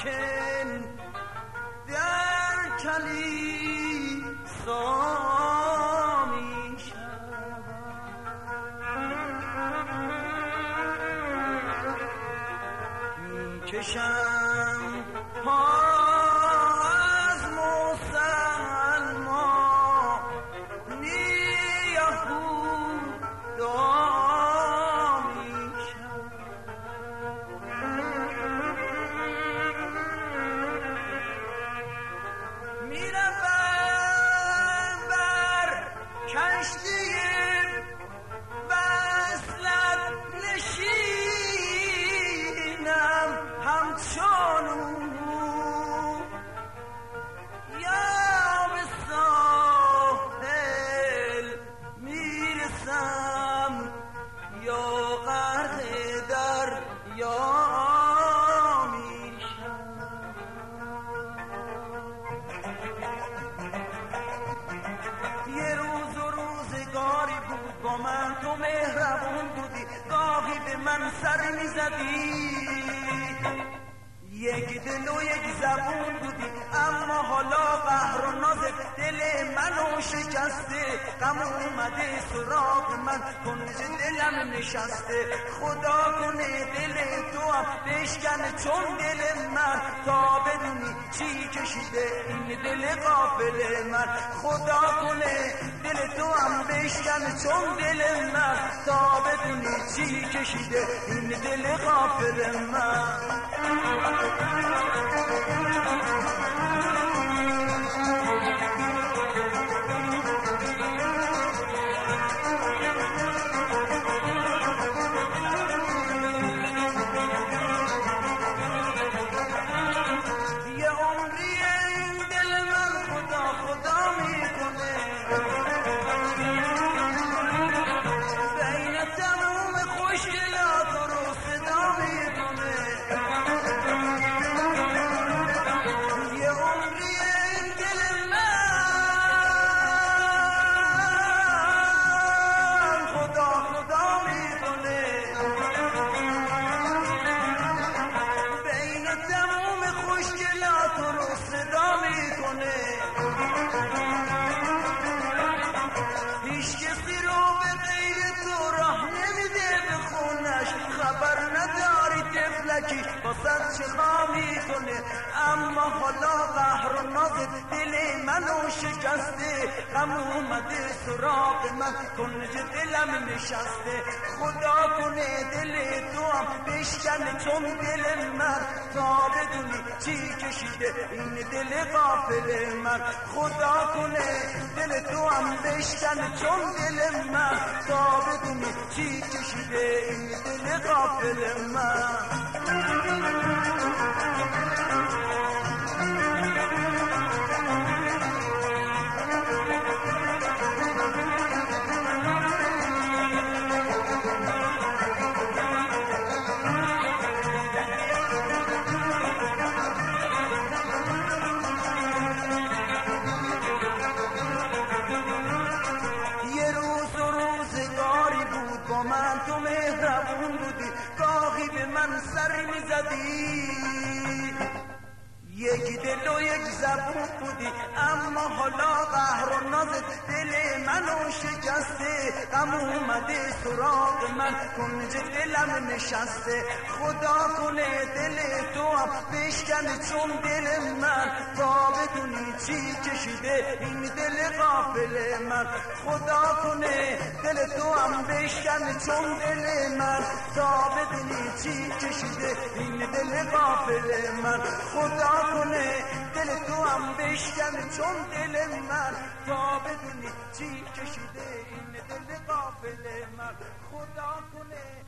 ساکن در کلیسا می شود. می کشم پا از مسلمانی یهودا می شود. می روم بر کشتی وصلت نشینم همچون او، یا به ساحل میرسم یا غرق دریا میشم. یه روز و روزگاری بود با من تو مهربون بودی، گاهی به من سر میزدی، یک دل و یک زبون بودی، اما حالا قهر و ناز دل منو شکسته، غم اومده سراغ من کنج دلم نشسته. خدا کنه دل تو هم بشکنه چون دل من، تا بدونی چی کشیده این دل غافل من. خدا کنه دل تو هم بشکنه چون دل من، تا بدونی چی کشیده این دل غافل من. یه عمری این دل من خدا خدا میکنه، بین تموم خوشگلات رو صدا میکنه. یه عمری این دل من خدا خدا میکنه، بین تموم خوشگلات رو صدا میکنه. هیچ کسی رو به غیر تو راه نمیده به خونش، خبر نداری تفلکی واسه چه میکنه. اما حالا قهر و ناز دل منو شکسته، غم اومده سراغ من کنج دلم نشسته. خدا کنه دل تو هم بشکنه چون دل من، تا بدونی چی کشیده این دل غافل من. خدا کنه دل تو هم بشکنه چون دل من، تا بدونی چی کشیده این دل غافل من. یه روز و روزگاری بود با من تو مهربون بودی، گاهی به من سر میزدی، یک دل و یک زبون بودی، اما حالا قهر و ناز دل منو شکسته. غم اومده سراغ من کنج دلم نشسته. خدا کنه دل تو هم بشکنه چون دل من، تا بدونی چی کشیده این دل غافل من. خدا کنه دل تو هم بشکنه چون دل من، تا بدونی چی کشیده این دل غافل من. خدا کنه دل تو هم بشکنه چون دل من، تا بدونی چی کشیده این دل غافل من. خدا کنه